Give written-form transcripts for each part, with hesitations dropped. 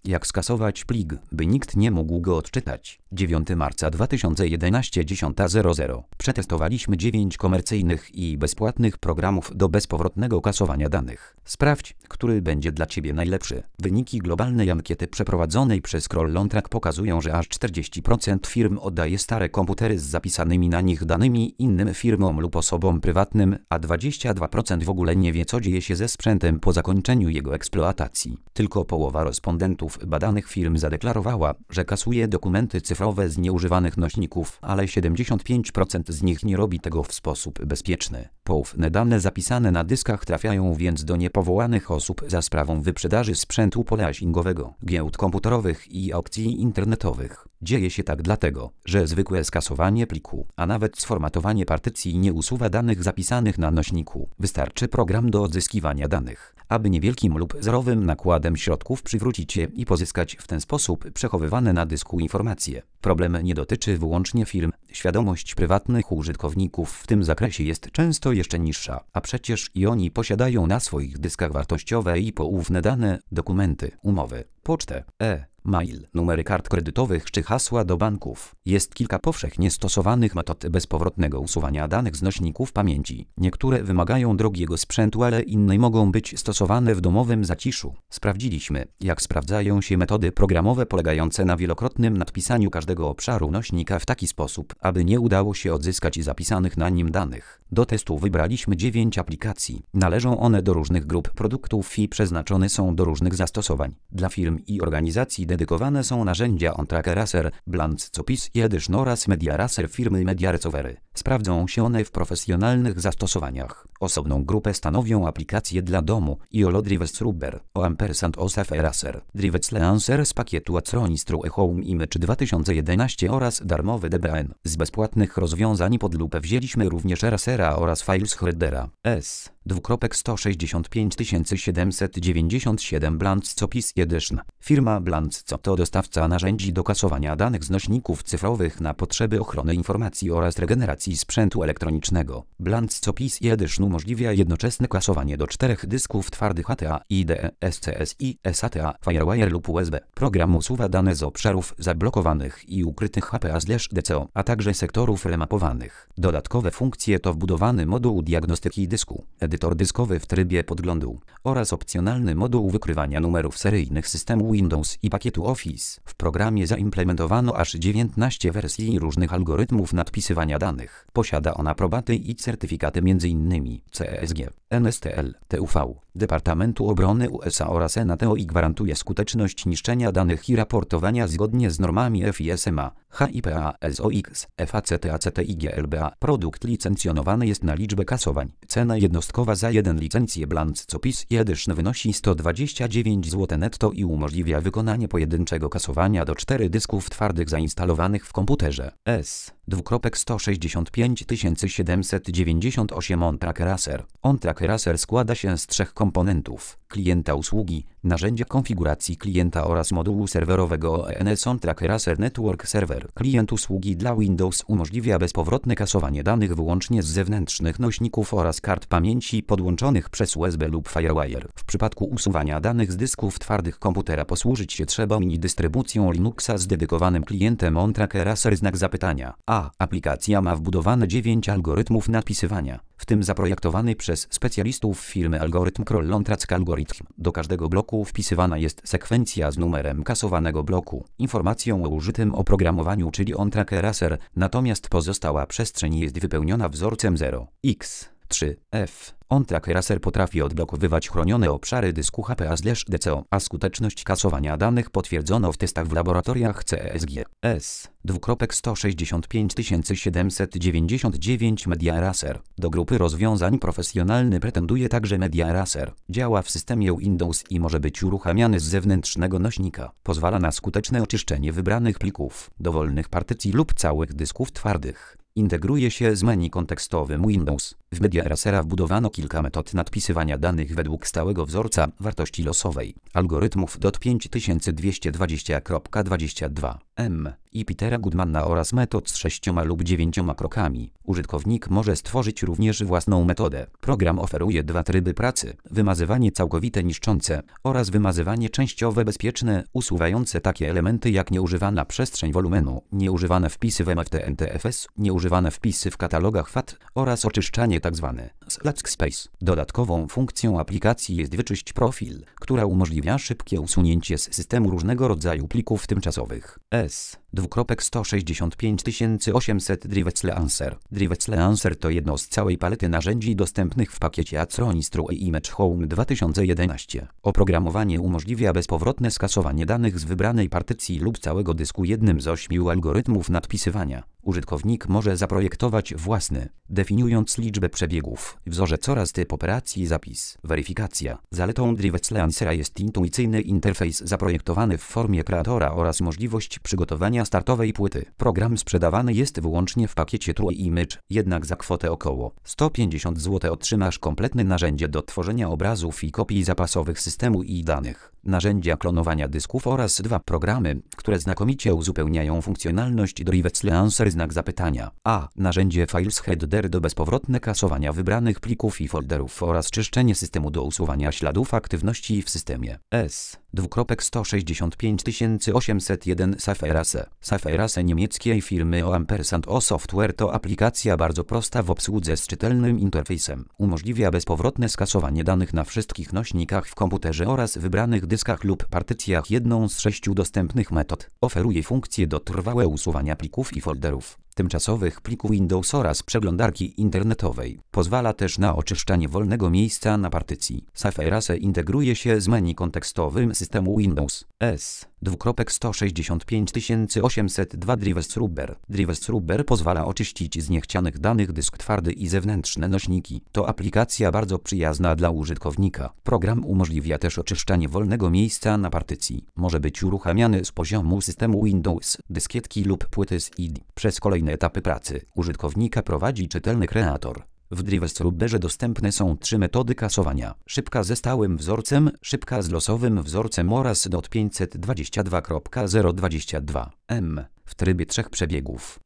Jak skasować plik, by nikt nie mógł go odczytać? 9 marca 2011 10:00. Przetestowaliśmy 9 komercyjnych i bezpłatnych programów do bezpowrotnego kasowania danych. Sprawdź, który będzie dla Ciebie najlepszy. Wyniki globalnej ankiety przeprowadzonej przez Kroll-Ontrack pokazują, że aż 40% firm oddaje stare komputery z zapisanymi na nich danymi innym firmom lub osobom prywatnym, a 22% w ogóle nie wie, co dzieje się ze sprzętem po zakończeniu jego eksploatacji. Tylko połowa respondentów badanych firm zadeklarowała, że kasuje dokumenty cyfrowe z nieużywanych nośników, ale 75% z nich nie robi tego w sposób bezpieczny. Poufne dane zapisane na dyskach trafiają więc do niepowołanych osób za sprawą wyprzedaży sprzętu polashingowego, giełd komputerowych i aukcji internetowych. Dzieje się tak dlatego, że zwykłe skasowanie pliku, a nawet sformatowanie partycji nie usuwa danych zapisanych na nośniku. Wystarczy program do odzyskiwania danych, aby niewielkim lub zerowym nakładem środków przywrócić je i pozyskać w ten sposób przechowywane na dysku informacje. Problem nie dotyczy wyłącznie firm. Świadomość prywatnych użytkowników w tym zakresie jest często jeszcze niższa, a przecież i oni posiadają na swoich dyskach wartościowe i poufne dane, dokumenty, umowy, pocztę, mail, numery kart kredytowych czy hasła do banków. Jest kilka powszechnie stosowanych metod bezpowrotnego usuwania danych z nośników pamięci. Niektóre wymagają drogiego sprzętu, ale inne mogą być stosowane w domowym zaciszu. Sprawdziliśmy, jak sprawdzają się metody programowe polegające na wielokrotnym nadpisaniu każdego obszaru nośnika w taki sposób, aby nie udało się odzyskać zapisanych na nim danych. Do testu wybraliśmy 9 aplikacji. Należą one do różnych grup produktów i przeznaczone są do różnych zastosowań. Dla firm i organizacji dedykowane są narzędzia OnTrack Eraser, Blanc Copis i Edition oraz Media Eraser firmy Media Recovery. Sprawdzą się one w profesjonalnych zastosowaniach. Osobną grupę stanowią aplikacje dla domu IOLO Drives Rubber, OSF Eraser, Drives Leancer z pakietu Acronis True Home Image 2011 oraz darmowy DBN. Z bezpłatnych rozwiązań pod lupę wzięliśmy również Erasera oraz FileShreddera. 12797 Blanc Copis Edition. Firma Blanc Co to dostawca narzędzi do kasowania danych z nośników cyfrowych na potrzeby ochrony informacji oraz regeneracji sprzętu elektronicznego. Blanc Copis Edition umożliwia jednoczesne kasowanie do 4 dysków twardych ATA, IDE, SCSI, SATA, FireWire lub USB. Program usuwa dane z obszarów zablokowanych i ukrytych HPA/DCO, a także sektorów remapowanych. Dodatkowe funkcje to wbudowany moduł diagnostyki dysku, edytor dyskowy w trybie podglądu oraz opcjonalny moduł wykrywania numerów seryjnych systemu Windows i pakietu Office. W programie zaimplementowano aż 19 wersji różnych algorytmów nadpisywania danych. Posiada on aprobaty i certyfikaty m.in. CESG, NSTL, TUV, Departamentu Obrony USA oraz NATO i gwarantuje skuteczność niszczenia danych i raportowania zgodnie z normami FISMA, HIPAA, SOX, FACTACT i GLBA. Produkt licencjonowany jest na liczbę kasowań. Cena jednostkowa za jeden licencję Blanc Copis Edition wynosi 129 zł netto i umożliwia wykonanie pojedynczego kasowania do 4 dysków twardych zainstalowanych w komputerze. 165 OnTrack Eraser. OnTrack Eraser składa się z 3 komponentów: klienta usługi, narzędzia konfiguracji klienta oraz modułu serwerowego ONS OnTrack Eraser Network Server. Klient usługi dla Windows umożliwia bezpowrotne kasowanie danych wyłącznie z zewnętrznych nośników oraz kart pamięci podłączonych przez USB lub FireWire. W przypadku usuwania danych z dysków twardych komputera posłużyć się trzeba mini dystrybucją Linuxa z dedykowanym klientem OnTrack Eraser znak zapytania. Aplikacja ma wbudowane 9 algorytmów nadpisywania, w tym zaprojektowany przez specjalistów firmy algorytm Kroll-Ontrack Algorytm. Do każdego bloku wpisywana jest sekwencja z numerem kasowanego bloku, informacją o użytym oprogramowaniu, czyli OnTrack Eraser, natomiast pozostała przestrzeń jest wypełniona wzorcem 0x3f. OnTrack Eraser potrafi odblokowywać chronione obszary dysku HPA/DCO, a skuteczność kasowania danych potwierdzono w testach w laboratoriach CESG. 165 Media Eraser. Do grupy rozwiązań profesjonalny pretenduje także Media Eraser. Działa w systemie Windows i może być uruchamiany z zewnętrznego nośnika. Pozwala na skuteczne oczyszczenie wybranych plików, dowolnych partycji lub całych dysków twardych. Integruje się z menu kontekstowym Windows. W Media Erasera wbudowano kilka metod nadpisywania danych według stałego wzorca wartości losowej, algorytmów DOT 5220.22m i Petera Goodmana oraz metod z 6 lub 9 krokami. Użytkownik może stworzyć również własną metodę. Program oferuje dwa tryby pracy: wymazywanie całkowite niszczące oraz wymazywanie częściowe bezpieczne, usuwające takie elementy jak nieużywana przestrzeń wolumenu, nieużywane wpisy w MFT/NTFS, nieużywane wpisy w katalogach FAT oraz oczyszczanie tzw. Slack Space. Dodatkową funkcją aplikacji jest wyczyść profil, która umożliwia szybkie usunięcie z systemu różnego rodzaju plików tymczasowych. S2.165.800 Drives Launcher. Drives Launcher to jedno z całej palety narzędzi dostępnych w pakiecie Acronis True Image Home 2011. Oprogramowanie umożliwia bezpowrotne skasowanie danych z wybranej partycji lub całego dysku jednym z 8 algorytmów nadpisywania. Użytkownik może zaprojektować własny, definiując liczbę przebiegów, wzorzec oraz typ operacji zapis. Weryfikacja. Zaletą Drives Launchera jest intuicyjny interfejs zaprojektowany w formie kreatora oraz możliwość przygotowania startowej płyty. Program sprzedawany jest wyłącznie w pakiecie True Image, jednak za kwotę około 150 zł otrzymasz kompletne narzędzie do tworzenia obrazów i kopii zapasowych systemu i danych, narzędzia klonowania dysków oraz dwa programy, które znakomicie uzupełniają funkcjonalność Drives Launcher znak zapytania. A. Narzędzie Files Header do bezpowrotne kasowania wybranych plików i folderów oraz czyszczenie systemu do usuwania śladów aktywności w systemie. S2.165.801 Saferase. Saferase niemieckiej firmy O Software to aplikacja bardzo prosta w obsłudze z czytelnym interfejsem. Umożliwia bezpowrotne skasowanie danych na wszystkich nośnikach w komputerze oraz wybranych dyskach lub partycjach jedną z 6 dostępnych metod. Oferuje funkcję do trwałego usuwania plików i folderów tymczasowych plików Windows oraz przeglądarki internetowej. Pozwala też na oczyszczanie wolnego miejsca na partycji. Saferase integruje się z menu kontekstowym systemu Windows. S2.165.802 Drives Rubber. Drives Rubber pozwala oczyścić z niechcianych danych dysk twardy i zewnętrzne nośniki. To aplikacja bardzo przyjazna dla użytkownika. Program umożliwia też oczyszczanie wolnego miejsca na partycji. Może być uruchamiany z poziomu systemu Windows, dyskietki lub płyty z CD. Przez kolejne etapy pracy użytkownika prowadzi czytelny kreator. W Drives Rubberze dostępne są 3 metody kasowania: szybka ze stałym wzorcem, szybka z losowym wzorcem oraz DOT522.022 M w trybie 3 przebiegów.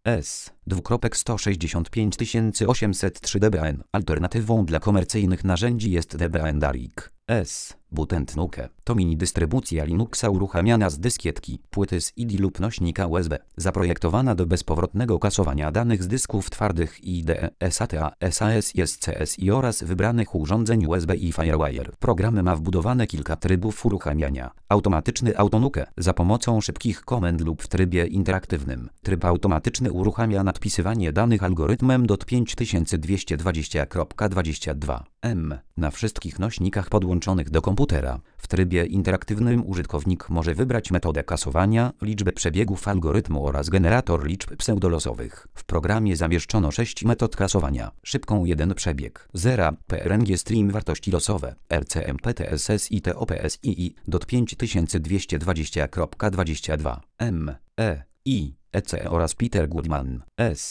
S2.165.803 DBN. Alternatywą dla komercyjnych narzędzi jest DBN Dark. S-Butent-Nuke to mini dystrybucja Linuxa uruchamiana z dyskietki, płyty z CD lub nośnika USB, zaprojektowana do bezpowrotnego kasowania danych z dysków twardych IDE, SATA, SAS, SCSI oraz wybranych urządzeń USB i FireWire. Program ma wbudowane kilka trybów uruchamiania. Automatyczny AutoNuke za pomocą szybkich komend lub w trybie interaktywnym. Tryb automatyczny uruchamia nadpisywanie danych algorytmem DOT5220.22 M na wszystkich nośnikach podłączonych do komputera. W trybie interaktywnym użytkownik może wybrać metodę kasowania, liczbę przebiegów algorytmu oraz generator liczb pseudolosowych. W programie zamieszczono 6 metod kasowania: szybką 1 przebieg, zera, PRNG stream wartości losowe, RCM PTSS i TOPSII DOT5220.22 M, E, I, EC oraz Peter Goodman.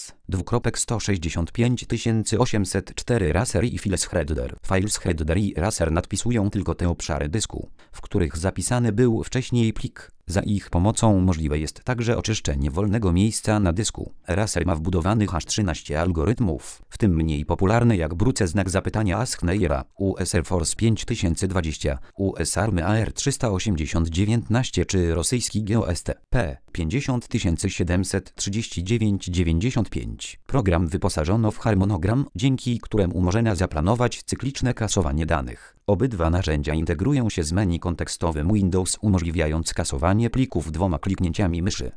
S2.165.804 Raser i Files Header. Files Header i Raser nadpisują tylko te obszary dysku, w których zapisany był wcześniej plik. Za ich pomocą możliwe jest także oczyszczenie wolnego miejsca na dysku. Raser ma wbudowanych aż 13 algorytmów, w tym mniej popularne jak Bruce znak zapytania AskNeira, USR Force 5020, USARM AR38019 czy rosyjski GOST P 50739-95. Program wyposażono w harmonogram, dzięki któremu można zaplanować cykliczne kasowanie danych. Obydwa narzędzia integrują się z menu kontekstowym Windows, umożliwiając kasowanie plików 2 kliknięciami myszy.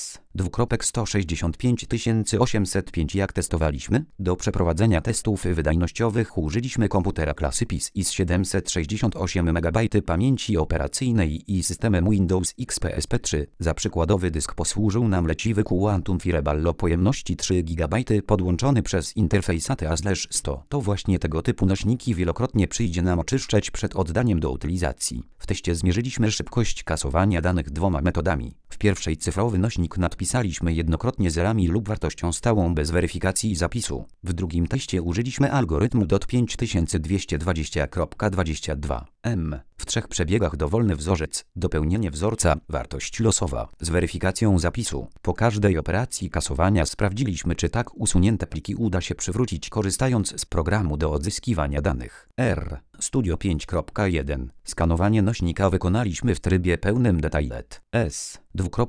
S2.165.805 Jak testowaliśmy? Do przeprowadzenia testów wydajnościowych użyliśmy komputera klasy PIS z 768 MB pamięci operacyjnej i systemem Windows XP SP3. Za przykładowy dysk posłużył nam leciwy Quantum Fireball o pojemności 3 GB podłączony przez interfejs ATA/100. To właśnie tego typu nośniki wielokrotnie przyjdzie nam oczyszczać przed oddaniem do utylizacji. W teście zmierzyliśmy szybkość kasowania danych 2 metodami. W pierwszej cyfrowy nośnik nadpisaliśmy jednokrotnie zerami lub wartością stałą bez weryfikacji zapisu. W drugim teście użyliśmy algorytmu DOT5220.22 M. W 3 przebiegach: dowolny wzorzec, dopełnienie wzorca, wartość losowa, z weryfikacją zapisu. Po każdej operacji kasowania sprawdziliśmy, czy tak usunięte pliki uda się przywrócić korzystając z programu do odzyskiwania danych. Studio 5.1. Skanowanie nośnika wykonaliśmy w trybie pełnym Detailed S.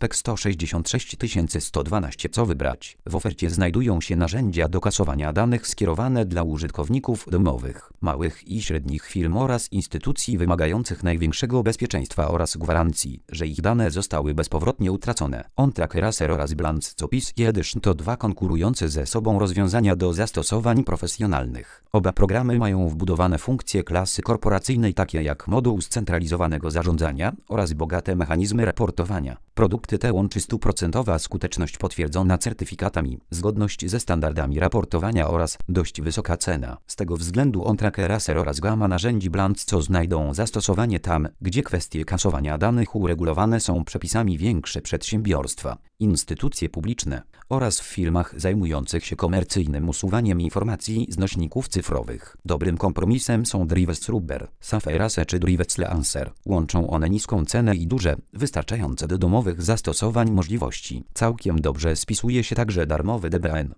166 Co wybrać? W ofercie znajdują się narzędzia do kasowania danych skierowane dla użytkowników domowych, małych i średnich firm oraz instytucji wymagających największego bezpieczeństwa oraz gwarancji, że ich dane zostały bezpowrotnie utracone. OnTrack Eraser oraz Blanc-Opis Edition to 2 konkurujące ze sobą rozwiązania do zastosowań profesjonalnych. Oba programy mają wbudowane funkcje klasy korporacyjnej takie jak moduł scentralizowanego zarządzania oraz bogate mechanizmy raportowania. Produkty te łączy 100% skuteczność potwierdzona certyfikatami, zgodność ze standardami raportowania oraz dość wysoka cena. Z tego względu OnTrack Eraser oraz gama narzędzi Blanc znajdą zastosowanie tam, gdzie kwestie kasowania danych uregulowane są przepisami większe przedsiębiorstwa, instytucje publiczne oraz w firmach zajmujących się komercyjnym usuwaniem informacji z nośników cyfrowych. Dobrym kompromisem są Drives Rubber, Safe Erase czy Drives Lancer. Łączą one niską cenę i duże, wystarczające do domowych zastosowań możliwości. Całkiem dobrze spisuje się także darmowy DBN.